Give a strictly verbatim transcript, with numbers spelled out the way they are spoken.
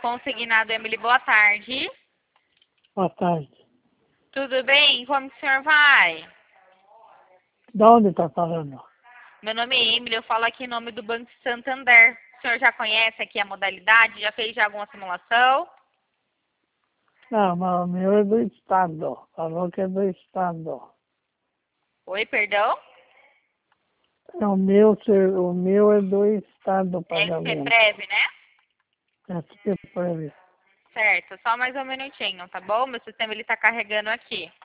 Consignado Emily, boa tarde. Boa tarde. Tudo bem? Como que o senhor vai? De onde está falando? Meu nome é Emily, eu falo aqui em nome do Banco Santander. O senhor já conhece aqui a modalidade? Já fez já alguma simulação? Não, mas o meu é do Estado. Falou que é do Estado. Oi, perdão? É, O meu, ser- o meu é do Estado o S P pagamento. Prev, né? S P Prévio. Certo, só mais um minutinho, tá bom? Meu sistema ele tá carregando aqui.